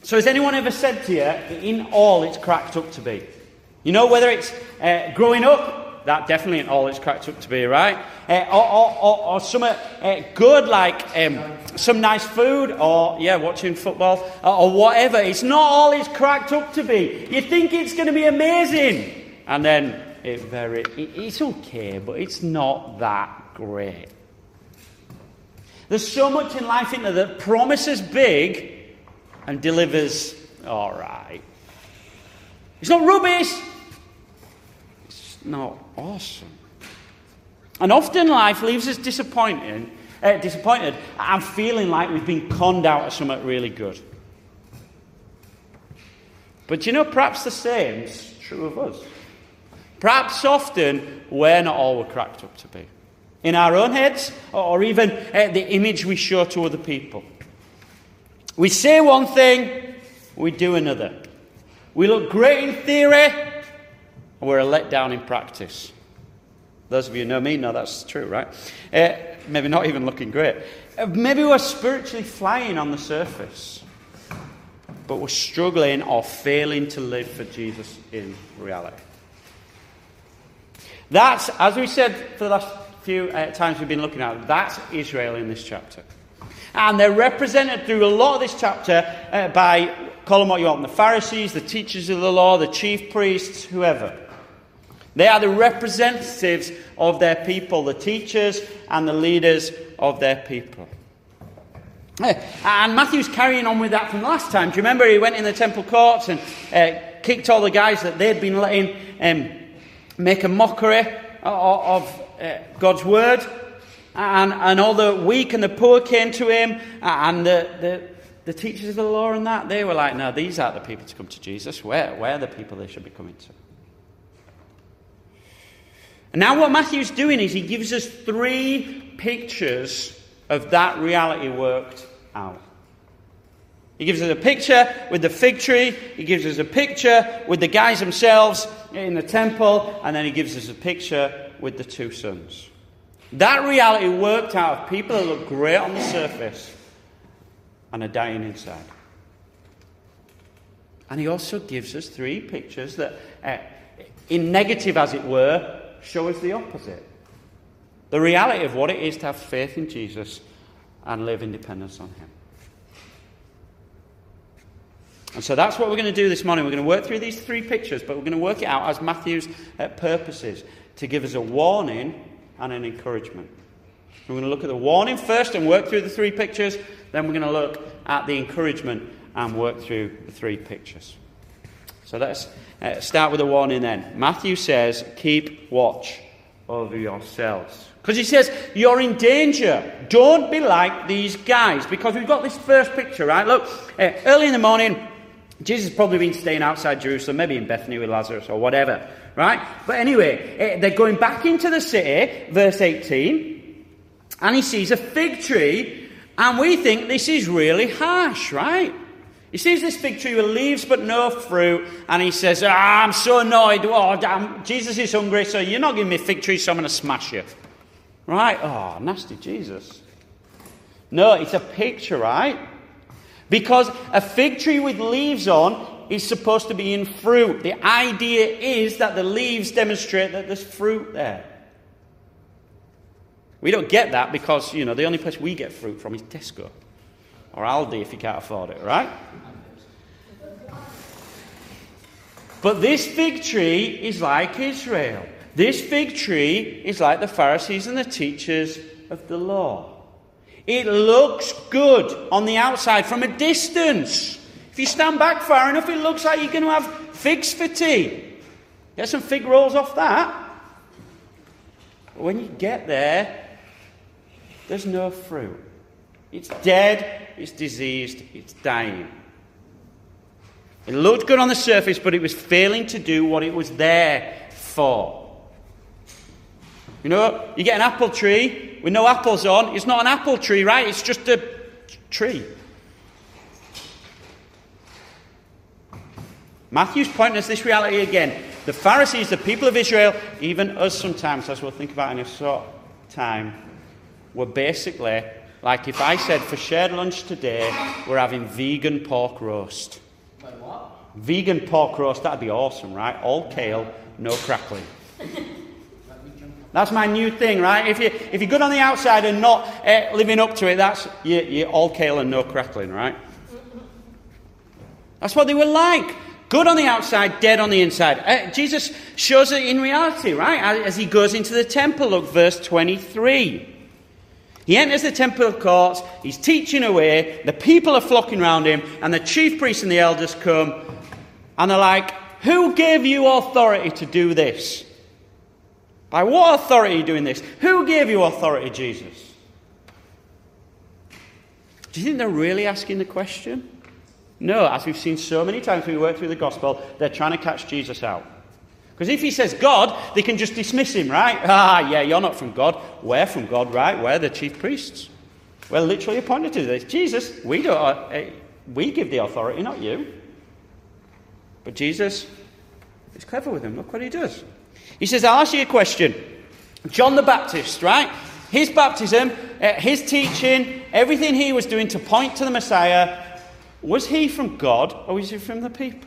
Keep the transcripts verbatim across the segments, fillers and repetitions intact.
So has anyone ever said to you, in all it's cracked up to be? You know, whether it's uh, growing up, that definitely ain't all it's cracked up to be, right? Uh, or, or, or, or some uh, good, like um, some nice food, or, yeah, watching football, or, or whatever. It's not all it's cracked up to be. You think it's going to be amazing. And then it very, it, it's okay, but it's not that great. There's so much in life, isn't there, that promises big and delivers all right. It's not rubbish. It's not awesome. And often life leaves us disappointed, uh, disappointed and feeling like we've been conned out of something really good. But you know, perhaps the same's true of us. Perhaps often we're not all we're cracked up to be. In our own heads, or even uh, the image we show to other people. We say one thing, we do another. We look great in theory, and we're a letdown in practice. Those of you who know me know that's true, right? Uh, maybe not even looking great. Uh, maybe we're spiritually flying on the surface, but we're struggling or failing to live for Jesus in reality. That's, as we said for the last few uh, times we've been looking at, that's Israel in this chapter. And they're represented through a lot of this chapter uh, by, call them what you want, the Pharisees, the teachers of the law, the chief priests, whoever. They are the representatives of their people, the teachers and the leaders of their people. Uh, and Matthew's carrying on with that from last time. Do you remember he went in the temple courts and uh, kicked all the guys that they'd been letting um, make a mockery of, of uh, God's word? And, and all the weak and the poor came to him, and the, the, the teachers of the law and that, they were like, no, these aren't the people to come to Jesus. We're, we're the people they should be coming to. And now what Matthew's doing is he gives us three pictures of that reality worked out. He gives us a picture with the fig tree, he gives us a picture with the guys themselves in the temple, and then he gives us a picture with the two sons. That reality worked out of people that look great on the surface and are dying inside. And he also gives us three pictures that, uh, in negative as it were, show us the opposite. The reality of what it is to have faith in Jesus and live in dependence on him. And so that's what we're going to do this morning. We're going to work through these three pictures, but we're going to work it out as Matthew's uh, purpose is, to give us a warning and an encouragement. We're going to look at the warning first and work through the three pictures. Then we're going to look at the encouragement and work through the three pictures. So let's uh, start with the warning then. Matthew says, keep watch over yourselves. Because he says, you're in danger. Don't be like these guys. Because we've got this first picture, right? Look, uh, early in the morning, Jesus has probably been staying outside Jerusalem, maybe in Bethany with Lazarus or whatever, right? But anyway, they're going back into the city, verse eighteen, and he sees a fig tree, and we think this is really harsh, right? He sees this fig tree with leaves but no fruit, and he says, ah, I'm so annoyed. Oh, damn, Jesus is hungry, so you're not giving me a fig tree, so I'm going to smash you. Right? Oh, nasty Jesus. No, it's a picture, right? Because a fig tree with leaves on is supposed to be in fruit. The idea is that the leaves demonstrate that there's fruit there. We don't get that because, you know, the only place we get fruit from is Tesco. Or Aldi if you can't afford it, right? But this fig tree is like Israel. This fig tree is like the Pharisees and the teachers of the law. It looks good on the outside from a distance. If you stand back far enough, it looks like you're going to have figs for tea. Get some fig rolls off that. But when you get there, there's no fruit. It's dead, it's diseased, it's dying. It looked good on the surface, but it was failing to do what it was there for. You know, you get an apple tree with no apples on. It's not an apple tree, right? It's just a tree. Matthew's pointing us this reality again. The Pharisees, the people of Israel, even us sometimes, as we'll think about in a short time, were basically Like if I said, for shared lunch today, we're having vegan pork roast. Wait, what? Vegan pork roast, that'd be awesome, right? All kale, no crackling. That's my new thing, right? If, you, if you're good on the outside and not uh, living up to it, that's you, you're all kale and no crackling, right? That's what they were like. Good on the outside, dead on the inside. Uh, Jesus shows it in reality, right? As, as he goes into the temple, look, verse twenty-three. He enters the temple courts, he's teaching away, the people are flocking around him, and the chief priests and the elders come, and they're like, who gave you authority to do this? By what authority are you doing this? Who gave you authority, Jesus? Do you think they're really asking the question? No, as we've seen so many times when we work through the gospel, they're trying to catch Jesus out. Because if he says God, they can just dismiss him, right? Ah, yeah, you're not from God. We're from God, right? We're the chief priests. We're literally appointed to this. Jesus, we don't. Uh, we give the authority, not you. But Jesus is clever with him. Look what he does. He says, I'll ask you a question. John the Baptist, right? His baptism, uh, his teaching, everything he was doing to point to the Messiah, was he from God or was he from the people?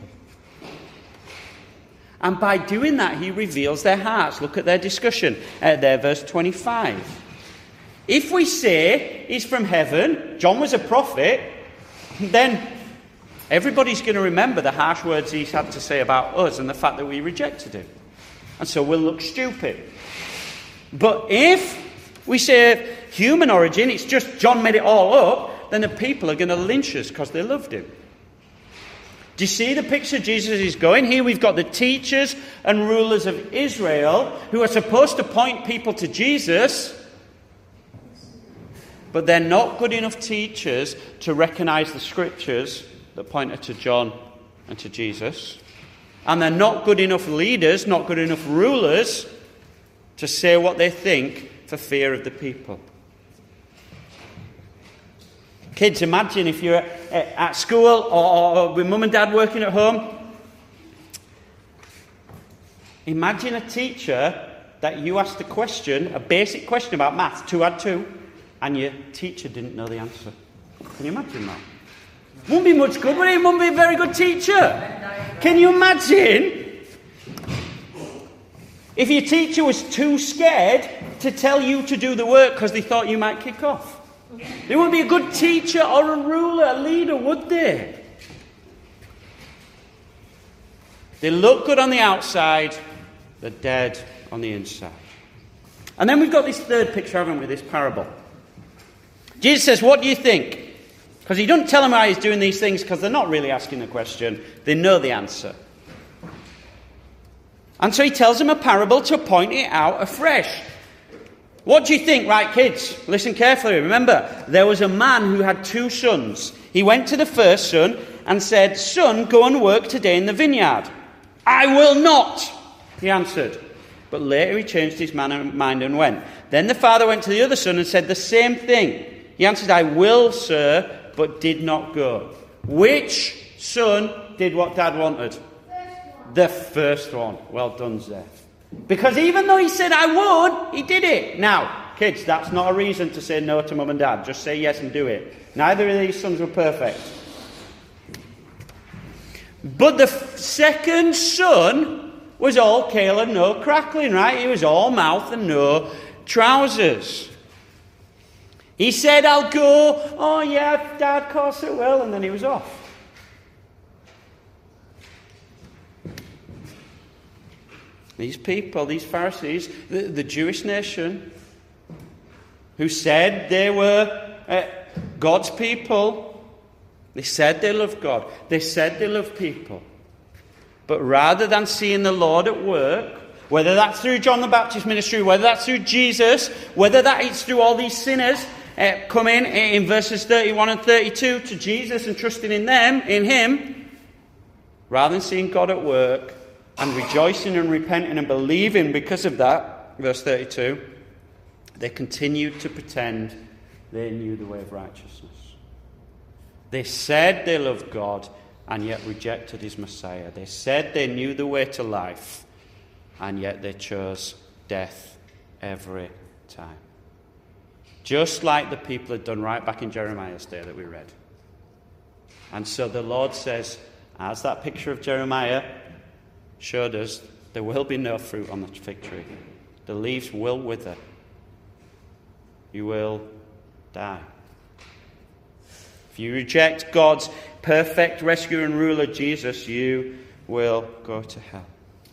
And by doing that, he reveals their hearts. Look at their discussion uh, there, verse twenty-five. If we say he's from heaven, John was a prophet, then everybody's going to remember the harsh words he's had to say about us and the fact that we rejected him. And so we'll look stupid. But if we say human origin, it's just John made it all up, then the people are going to lynch us because they loved him. Do you see the picture Jesus is going? Here we've got the teachers and rulers of Israel who are supposed to point people to Jesus, but they're not good enough teachers to recognize the scriptures that pointed to John and to Jesus. And they're not good enough leaders, not good enough rulers to say what they think for fear of the people. Kids, imagine if you're at school or with mum and dad working at home. Imagine a teacher that you asked a question, a basic question about maths, two add two, and your teacher didn't know the answer. Can you imagine that? Wouldn't be much good, would it? Wouldn't be a very good teacher. Can you imagine if your teacher was too scared to tell you to do the work because they thought you might kick off? They wouldn't be a good teacher or a ruler, a leader, would they? They look good on the outside, they're dead on the inside. And then we've got this third picture, haven't we, this parable. Jesus says, what do you think? Because he doesn't tell them how he's doing these things because they're not really asking the question. They know the answer. And so he tells them a parable to point it out afresh. What do you think? Right, kids, listen carefully. Remember, there was a man who had two sons. He went to the first son and said, son, go and work today in the vineyard. I will not, he answered. But later he changed his mind and went. Then the father went to the other son and said the same thing. He answered, I will, sir, but did not go. Which son did what dad wanted? First the first one. Well done, Zeph. Because even though he said I would, he did it. Now, kids, that's not a reason to say no to mum and dad. Just say yes and do it. Neither of these sons were perfect. But the f- second son was all kale and no crackling, right? He was all mouth and no trousers. He said, I'll go. Oh, yeah, Dad, of course it will. And then he was off. These people, these Pharisees, the, the Jewish nation, who said they were uh, God's people, they said they loved God. They said they loved people. But rather than seeing the Lord at work, whether that's through John the Baptist ministry, whether that's through Jesus, whether that is through all these sinners uh, coming in verses thirty-one and thirty-two to Jesus and trusting in them, in him, rather than seeing God at work and rejoicing and repenting and believing because of that, verse thirty-two, they continued to pretend they knew the way of righteousness. They said they loved God and yet rejected his Messiah. They said they knew the way to life and yet they chose death every time. Just like the people had done right back in Jeremiah's day that we read. And so the Lord says, as that picture of Jeremiah showed us, there will be no fruit on the fig tree. The leaves will wither. You will die. If you reject God's perfect rescuer and ruler, Jesus, you will go to hell.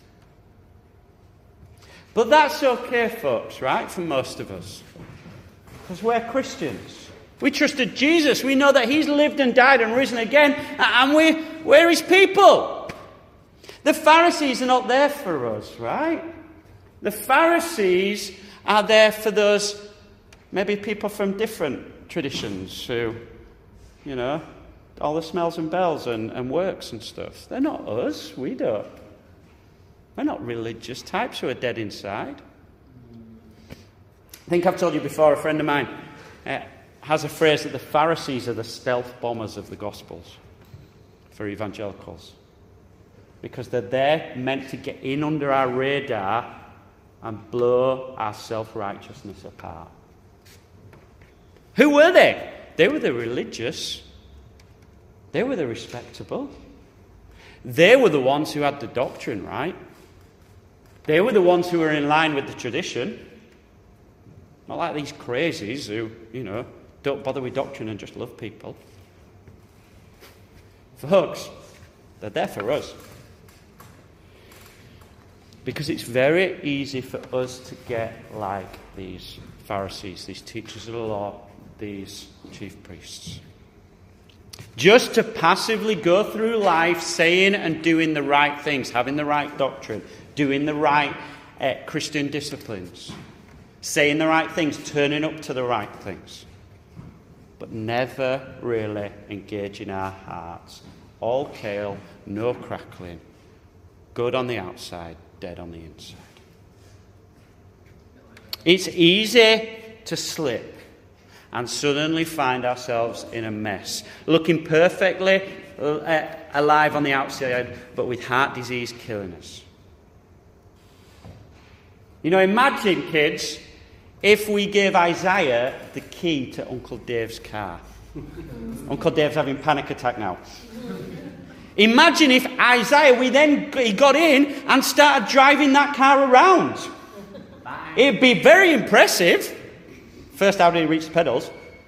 But that's okay, folks, right? For most of us. Because we're Christians. We trusted Jesus. We know that he's lived and died and risen again. And we, we're his people. The Pharisees are not there for us, right? The Pharisees are there for those, maybe people from different traditions who, you know, all the smells and bells and, and works and stuff. They're not us. We don't. We're not religious types who are dead inside. I think I've told you before, a friend of mine uh, has a phrase that the Pharisees are the stealth bombers of the Gospels for evangelicals. Because they're there meant to get in under our radar and blow our self-righteousness apart. Who were they? They were the religious. They were the respectable. They were the ones who had the doctrine right. They were the ones who were in line with the tradition. Not like these crazies who, you know, don't bother with doctrine and just love people. Folks, they're there for us. Because it's very easy for us to get like these Pharisees, these teachers of the law, these chief priests. Just to passively go through life saying and doing the right things, having the right doctrine, doing the right uh, Christian disciplines, saying the right things, turning up to the right things, but never really engaging our hearts. All kale, no crackling, good on the outside, dead on the inside. It's easy to slip and suddenly find ourselves in a mess, looking perfectly uh, alive on the outside, but with heart disease killing us. You know, imagine, kids, if we gave Isaiah the key to Uncle Dave's car. Uncle Dave's having a panic attack now. Imagine if Isaiah, we then he got in and started driving that car around. It'd be very impressive. First, how did he reach the pedals?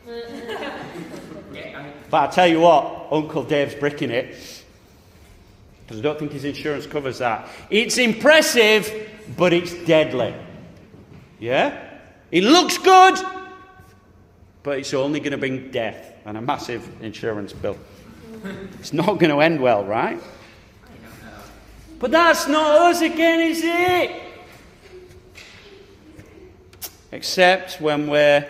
But I tell you what, Uncle Dave's bricking it. Because I don't think his insurance covers that. It's impressive, but it's deadly. Yeah? It looks good, but it's only going to bring death and a massive insurance bill. It's not going to end well, right? But that's not us again, is it? Except when we're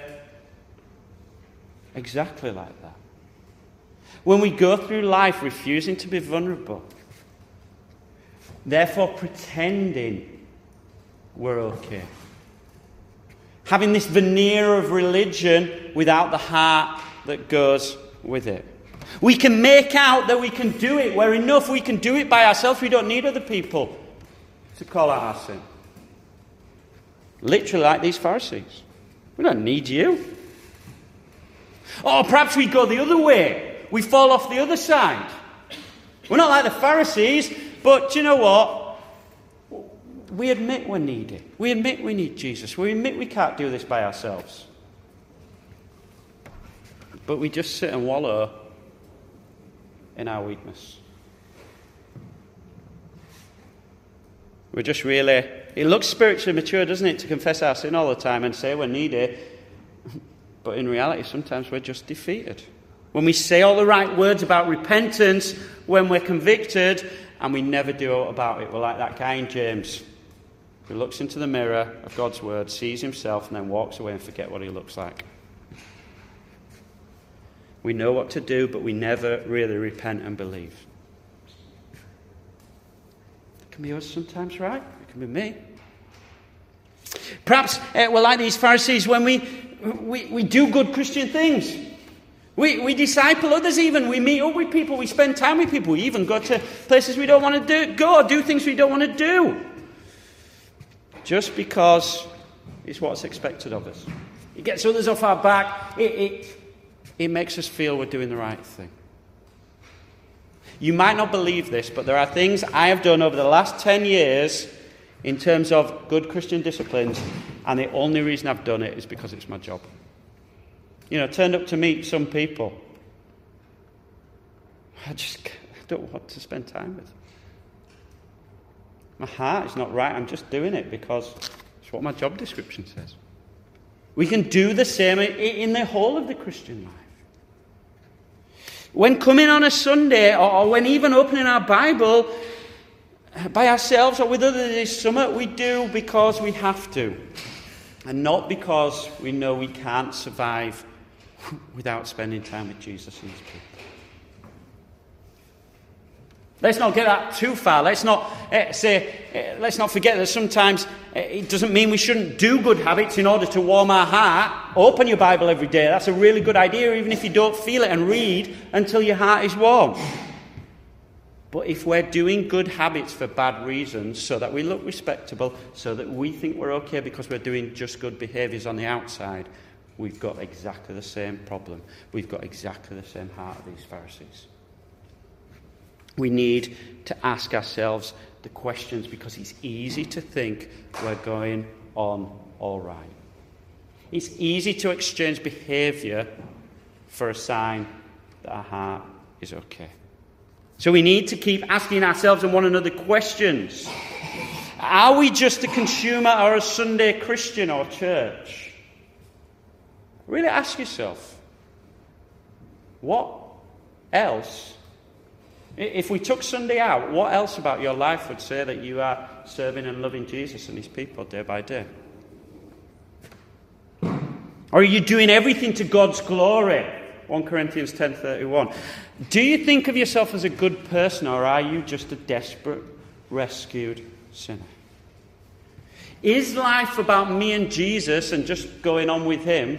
exactly like that. When we go through life refusing to be vulnerable, therefore pretending we're okay. Having this veneer of religion without the heart that goes with it. We can make out that we can do it. We're enough. We can do it by ourselves. We don't need other people to call out our sin. Literally like these Pharisees. We don't need you. Or perhaps we go the other way. We fall off the other side. We're not like the Pharisees, but do you know what? We admit we're needy. We admit we need Jesus. We admit we can't do this by ourselves. But we just sit and wallow in our weakness. We're just really... It looks spiritually mature, doesn't it, to confess our sin all the time and say we're needy. But in reality, sometimes we're just defeated. When we say all the right words about repentance, when we're convicted, and we never do about it. We're like that guy in James who looks into the mirror of God's word, sees himself, and then walks away and forgets what he looks like. We know what to do, but we never really repent and believe. It can be us sometimes, right? It can be me. Perhaps uh, we're like these Pharisees when we, we, we do good Christian things. We, we disciple others even. We meet up with people. We spend time with people. We even go to places we don't want to do, go, do things we don't want to do. Just because it's what's expected of us. It gets others off our back. It, it, it makes us feel we're doing the right thing. You might not believe this, but there are things I have done over the last ten years in terms of good Christian disciplines, and the only reason I've done it is because it's my job. You know, turned up to meet some people I just don't want to spend time with. My heart is not right. I'm just doing it because it's what my job description says. We can do the same in the whole of the Christian life. When coming on a Sunday, or when even opening our Bible by ourselves or with others this summer, we do because we have to, and not because we know we can't survive without spending time with Jesus and his people. Let's not get that too far. Let's not uh, say, uh, let's not forget that sometimes uh, it doesn't mean we shouldn't do good habits in order to warm our heart. Open your Bible every day. That's a really good idea, even if you don't feel it, and read until your heart is warm. But if we're doing good habits for bad reasons, so that we look respectable, so that we think we're okay because we're doing just good behaviours on the outside, we've got exactly the same problem. We've got exactly the same heart of these Pharisees. We need to ask ourselves the questions because it's easy to think we're going on all right. It's easy to exchange behaviour for a sign that our heart is okay. So we need to keep asking ourselves and one another questions. Are we just a consumer or a Sunday Christian or church? Really ask yourself, what else? If we took Sunday out, what else about your life would say that you are serving and loving Jesus and his people day by day? Or are you doing everything to God's glory? First Corinthians ten thirty-one. Do you think of yourself as a good person, or are you just a desperate, rescued sinner? Is life about me and Jesus and just going on with him?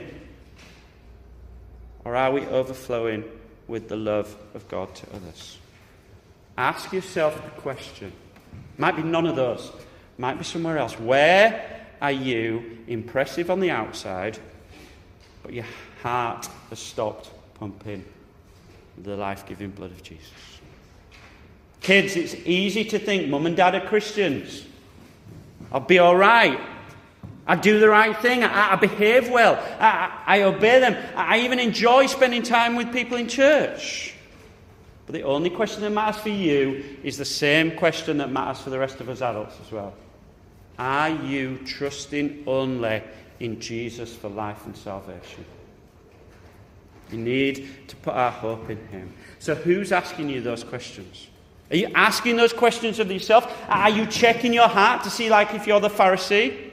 Or are we overflowing with the love of God to others? Ask yourself the question. Might be none of those. Might be somewhere else. Where are you impressive on the outside, but your heart has stopped pumping the life-giving blood of Jesus? Kids, it's easy to think mum and dad are Christians. I'll be all right. I do the right thing. I, I behave well. I, I obey them. I even enjoy spending time with people in church. But the only question that matters for you is the same question that matters for the rest of us adults as well. Are you trusting only in Jesus for life and salvation? We need to put our hope in him. So who's asking you those questions? Are you asking those questions of yourself? Are you checking your heart to see, like, if you're the Pharisee?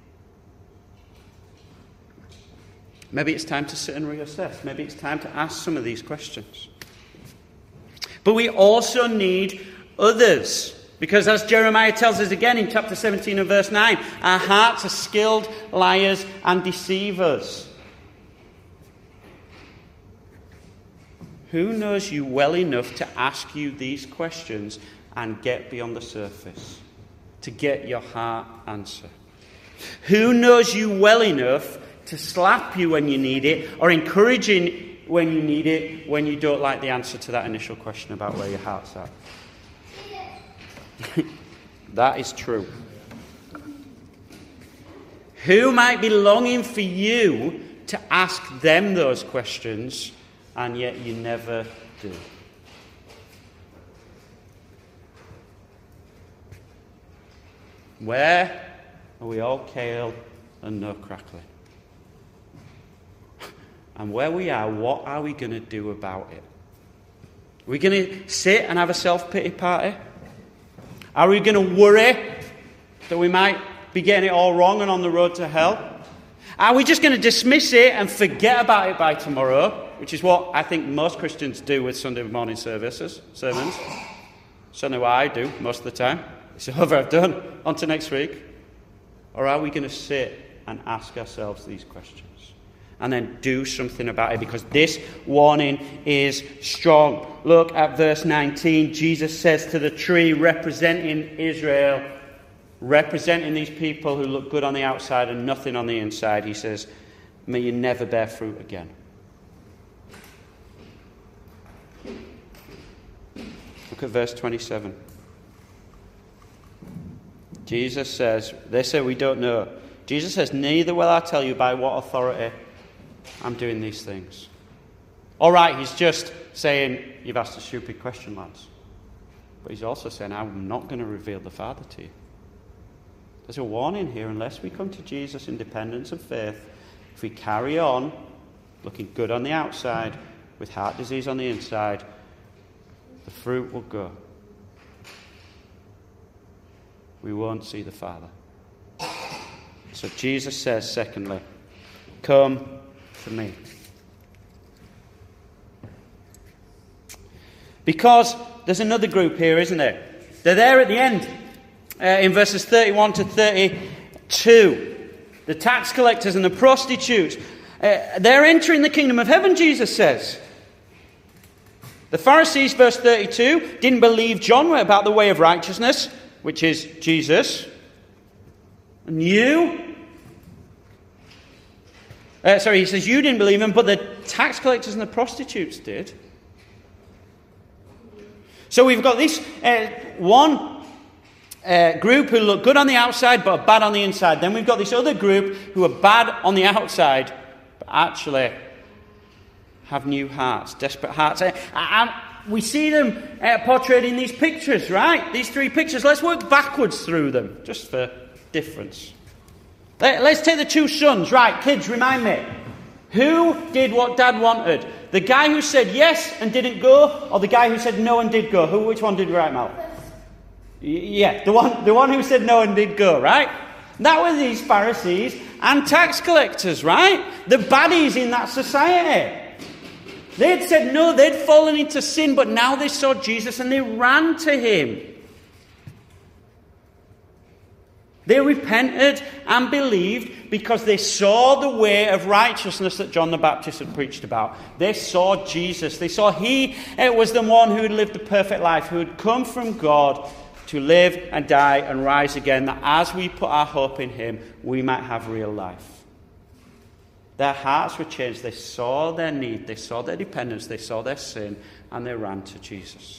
Maybe it's time to sit and reassess. Maybe it's time to ask some of these questions. But we also need others. Because as Jeremiah tells us again in chapter seventeen and verse nine, our hearts are skilled liars and deceivers. Who knows you well enough to ask you these questions and get beyond the surface? To get your heart answer? Who knows you well enough to slap you when you need it, or encourage you when you need it, when you don't like the answer to that initial question about where your heart's at? That is true. Who might be longing for you to ask them those questions, and yet you never do? Where are we all kale and no crackling? And where we are, what are we going to do about it? Are we going to sit and have a self-pity party? Are we going to worry that we might be getting it all wrong and on the road to hell? Are we just going to dismiss it and forget about it by tomorrow, which is what I think most Christians do with Sunday morning services, sermons? Certainly what I do most of the time. It's over, I've done. On to next week. Or are we going to sit and ask ourselves these questions? And then do something about it, because this warning is strong. Look at verse nineteen. Jesus says to the tree, representing Israel, representing these people who look good on the outside and nothing on the inside, he says, May you never bear fruit again. Look at verse twenty-seven. Jesus says, they say we don't know. Jesus says, neither will I tell you by what authority I'm doing these things. All right, he's just saying, you've asked a stupid question, lads. But he's also saying, I'm not going to reveal the Father to you. There's a warning here. Unless we come to Jesus in dependence and faith, if we carry on looking good on the outside with heart disease on the inside, the fruit will go. We won't see the Father. So Jesus says, secondly, come to me. Because there's another group here, isn't there? They're there at the end, uh, in verses thirty-one to thirty-two. The tax collectors and the prostitutes. Uh, they're entering the kingdom of heaven, Jesus says. The Pharisees, verse thirty-two, didn't believe John about the way of righteousness, which is Jesus. And you? Uh, sorry, he says you didn't believe him, but the tax collectors and the prostitutes did. So we've got this uh, one uh, group who look good on the outside but are bad on the inside. Then we've got this other group who are bad on the outside but actually have new hearts, desperate hearts. Uh, and we see them uh, portrayed in these pictures, right? These three pictures. Let's work backwards through them, just for difference. Let, let's take the two sons. Right, kids, remind me. Who did what Dad wanted? The guy who said yes and didn't go, or the guy who said no and did go? Who? Which one did right, Mal? Yeah, the one, the one who said no and did go, right? That were these Pharisees and tax collectors, right? The baddies in that society. They'd said no, they'd fallen into sin, but now they saw Jesus and they ran to him. They repented and believed because they saw the way of righteousness that John the Baptist had preached about. They saw Jesus. They saw he it was the one who had lived the perfect life, who had come from God to live and die and rise again, that as we put our hope in him, we might have real life. Their hearts were changed. They saw their need. They saw their dependence. They saw their sin. And they ran to Jesus.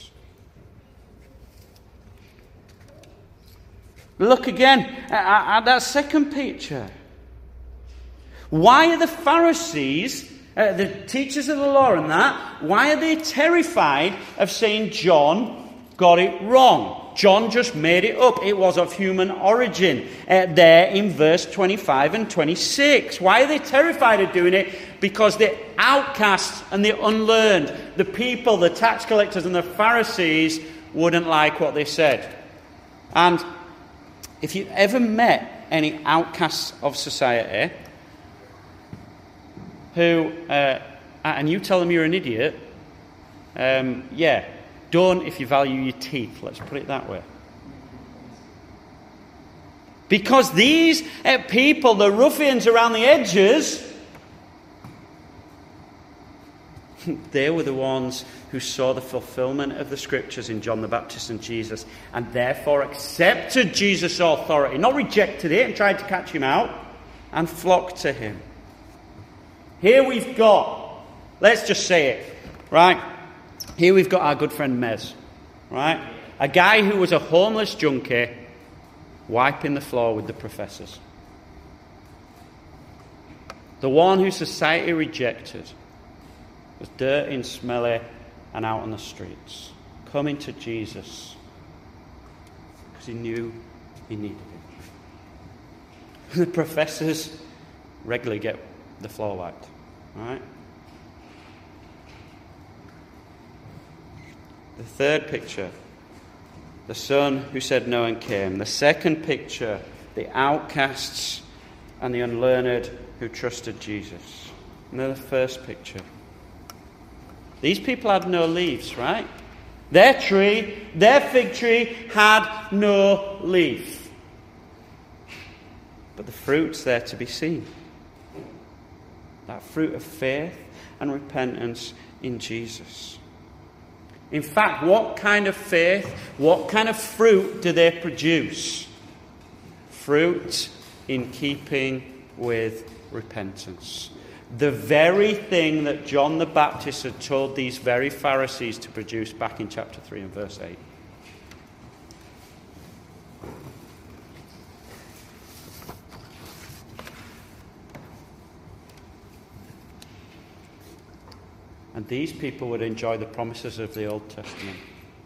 Look again at, at that second picture. Why are the Pharisees, uh, the teachers of the law and that, why are they terrified of saying John got it wrong? John just made it up. It was of human origin. Uh, there in verse twenty-five and twenty-six. Why are they terrified of doing it? Because the outcasts and the unlearned, the people, the tax collectors and the Pharisees wouldn't like what they said. And if you ever met any outcasts of society who, uh, and you tell them you're an idiot, um, yeah, don't if you value your teeth, let's put it that way. Because these uh, people, the ruffians around the edges, they were the ones who saw the fulfillment of the scriptures in John the Baptist and Jesus, and therefore accepted Jesus' authority, not rejected it and tried to catch him out, and flocked to him. Here we've got, let's just say it, right? Here we've got our good friend Mez, right? A guy who was a homeless junkie wiping the floor with the professors. The one who society rejected was dirty and smelly and out on the streets, coming to Jesus because he knew he needed it. The professors regularly get the floor wiped, right? The third picture, the son who said no and came. The second picture, the outcasts and the unlearned who trusted Jesus. And then the first picture. These people had no leaves, right? Their tree, their fig tree had no leaf. But the fruit's there to be seen. That fruit of faith and repentance in Jesus. In fact, what kind of faith, what kind of fruit do they produce? Fruit in keeping with repentance. The very thing that John the Baptist had told these very Pharisees to produce back in chapter three and verse eight. And these people would enjoy the promises of the Old Testament.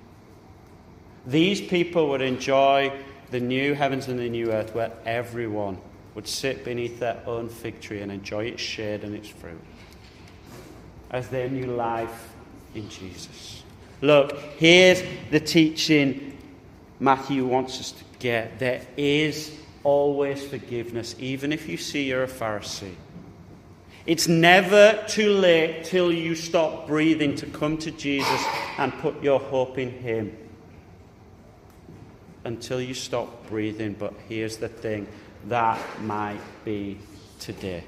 These people would enjoy the new heavens and the new earth where everyone would sit beneath their own fig tree and enjoy its shade and its fruit as their new life in Jesus. Look, here's the teaching Matthew wants us to get. There is always forgiveness, even if you see you're a Pharisee. It's never too late till you stop breathing to come to Jesus and put your hope in him. Until you stop breathing. But here's the thing. That might be today.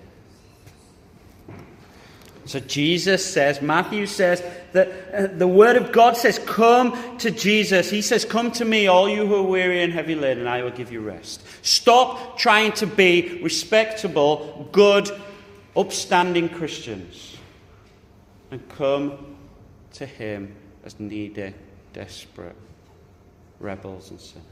So Jesus says, Matthew says, that uh, the Word of God says, come to Jesus. He says, come to me, all you who are weary and heavy laden, and I will give you rest. Stop trying to be respectable, good, upstanding Christians, and come to him as needy, desperate rebels and sinners.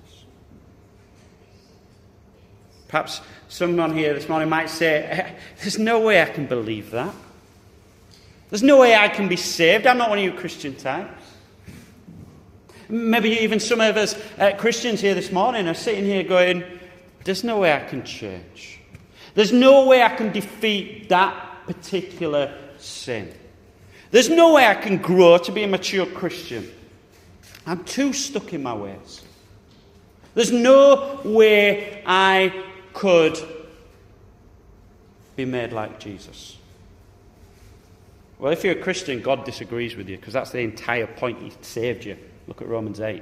Perhaps someone here this morning might say, there's no way I can believe that. There's no way I can be saved. I'm not one of you Christian types. Maybe even some of us uh, Christians here this morning are sitting here going, there's no way I can change. There's no way I can defeat that particular sin. There's no way I can grow to be a mature Christian. I'm too stuck in my ways. There's no way I could be made like Jesus. Well, if you're a Christian, God disagrees with you, because that's the entire point. He saved you. Look at Romans eight.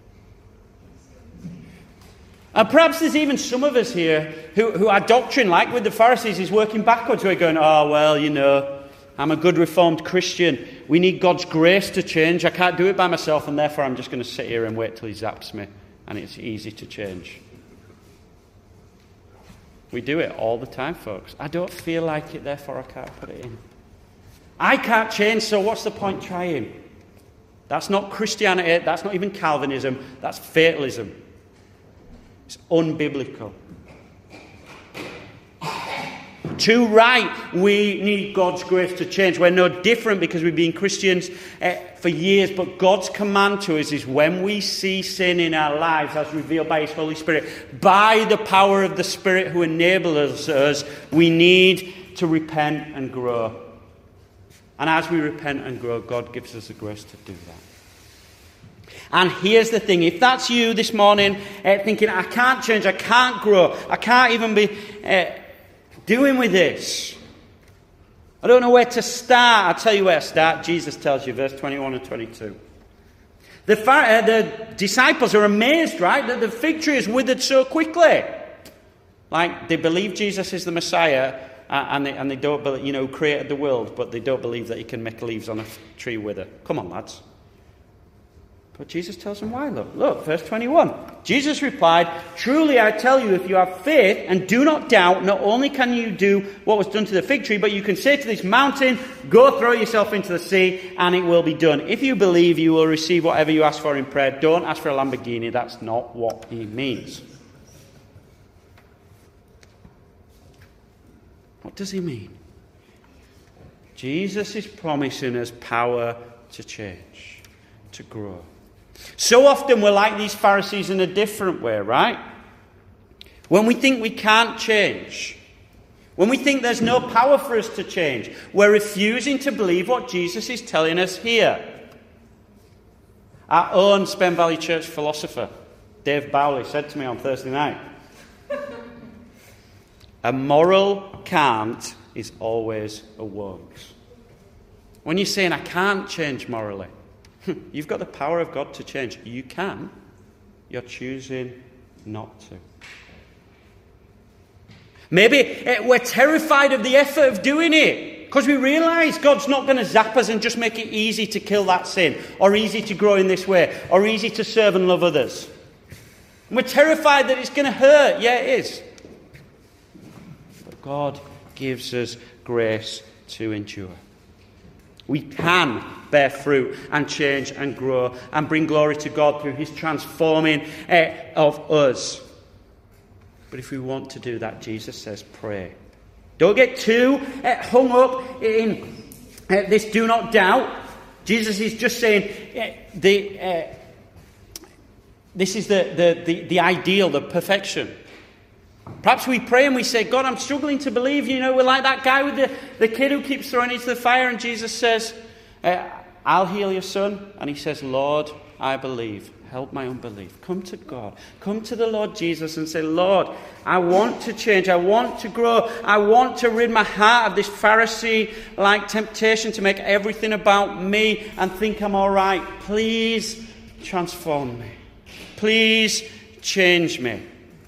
And perhaps there's even some of us here who, who our doctrine, like with the Pharisees, is working backwards. We're going, oh, well, you know, I'm a good Reformed Christian. We need God's grace to change. I can't do it by myself, and therefore I'm just going to sit here and wait till he zaps me, and it's easy to change. We do it all the time, folks. I don't feel like it, therefore I can't put it in. I can't change, so what's the point trying? That's not Christianity. That's not even Calvinism. That's fatalism. It's unbiblical. Too right, we need God's grace to change. We're no different because we've been Christians uh, for years. But God's command to us is when we see sin in our lives as revealed by his Holy Spirit, by the power of the Spirit who enables us, we need to repent and grow. And as we repent and grow, God gives us the grace to do that. And here's the thing. If that's you this morning, uh, thinking, I can't change, I can't grow, I can't even be uh, doing with this. I don't know where to start. I'll tell you where to start. Jesus tells you, verse twenty-one and twenty-two. The, uh, the disciples are amazed, right, that the fig tree is withered so quickly. Like, they believe Jesus is the Messiah, uh, and, they, and they don't believe, you know, created the world, but they don't believe that he can make leaves on a tree wither. Come on, lads. But Jesus tells them why. Look, look, verse twenty-one. Jesus replied, truly I tell you, if you have faith and do not doubt, not only can you do what was done to the fig tree, but you can say to this mountain, go throw yourself into the sea, and it will be done. If you believe, you will receive whatever you ask for in prayer. Don't ask for a Lamborghini. That's not what he means. What does he mean? Jesus is promising us power to change, to grow. So often we're like these Pharisees in a different way, right? When we think we can't change, when we think there's no power for us to change, we're refusing to believe what Jesus is telling us here. Our own Spen Valley Church philosopher, Dave Bowley, said to me on Thursday night, a moral can't is always a won't. When you're saying, I can't change morally, you've got the power of God to change. You can. You're choosing not to. Maybe uh, we're terrified of the effort of doing it because we realise God's not going to zap us and just make it easy to kill that sin, or easy to grow in this way, or easy to serve and love others. And we're terrified that it's going to hurt. Yeah, it is. But God gives us grace to endure. We can bear fruit and change and grow and bring glory to God through his transforming uh, of us. But if we want to do that, Jesus says, pray. Don't get too uh, hung up in uh, this do not doubt. Jesus is just saying uh, the uh, this is the, the, the, the ideal, the perfection. Perhaps we pray and we say, God, I'm struggling to believe. You know, we're like that guy with the, the kid who keeps throwing into the fire. And Jesus says, uh, I'll heal your son. And he says, Lord, I believe. Help my unbelief. Come to God. Come to the Lord Jesus and say, Lord, I want to change. I want to grow. I want to rid my heart of this Pharisee-like temptation to make everything about me and think I'm all right. Please transform me. Please change me.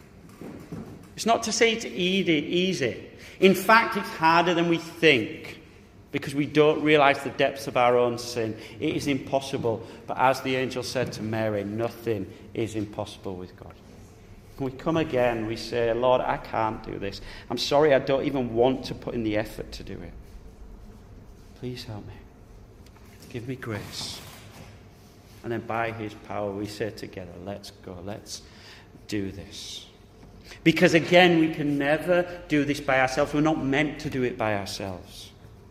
It's not to say it's easy. In fact, it's harder than we think because we don't realise the depths of our own sin. It is impossible. But as the angel said to Mary, nothing is impossible with God. When we come again, we say, Lord, I can't do this. I'm sorry, I don't even want to put in the effort to do it. Please help me. Give me grace. And then by his power, we say together, let's go, let's do this. Because again, we can never do this by ourselves. We're not meant to do it by ourselves.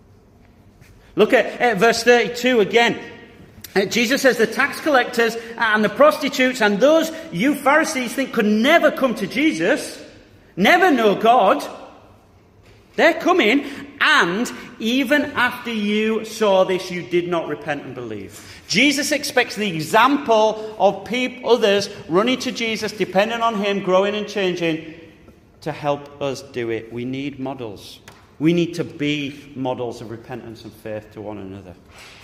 Look at, at verse thirty-two again. Uh, Jesus says the tax collectors and the prostitutes and those you Pharisees think could never come to Jesus, never know God, they're coming, and even after you saw this, you did not repent and believe. Jesus expects the example of people, others running to Jesus, depending on him, growing and changing, to help us do it. We need models. We need to be models of repentance and faith to one another.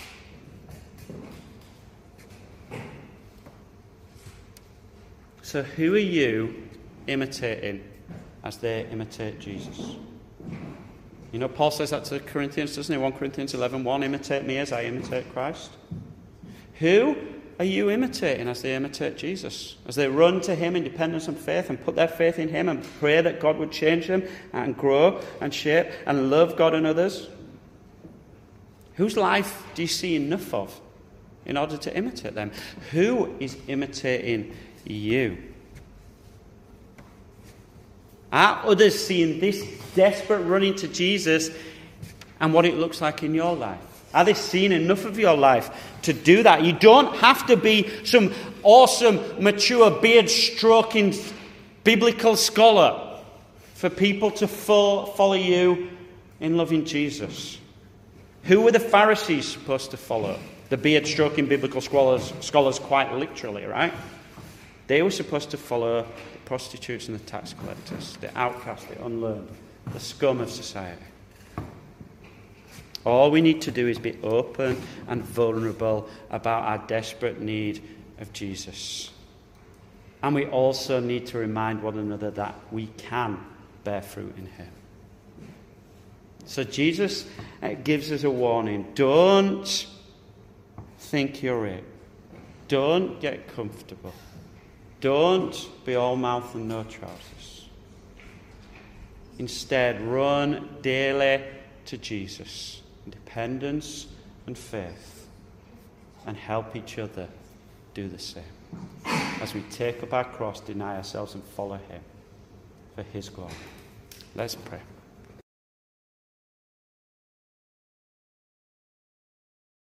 So who are you imitating as they imitate Jesus? You know, Paul says that to the Corinthians, doesn't he? First Corinthians eleven one, imitate me as I imitate Christ. Who are you imitating as they imitate Jesus? As they run to him in dependence and faith and put their faith in him and pray that God would change them and grow and shape and love God and others? Whose life do you see enough of in order to imitate them? Who is imitating you? Are others seeing this desperate running to Jesus and what it looks like in your life? Are they seeing enough of your life to do that? You don't have to be some awesome, mature, beard-stroking biblical scholar for people to follow you in loving Jesus. Who were the Pharisees supposed to follow? The beard-stroking biblical scholars, scholars quite literally, right? They were supposed to follow the prostitutes and the tax collectors, the outcasts, the unlearned, the scum of society. All we need to do is be open and vulnerable about our desperate need of Jesus. And we also need to remind one another that we can bear fruit in him. So Jesus gives us a warning. Don't think you're it. Don't get comfortable. Don't be all mouth and no trousers. Instead, run daily to Jesus. Dependence and faith, and help each other do the same as we take up our cross, deny ourselves and follow him for his glory. Let's pray.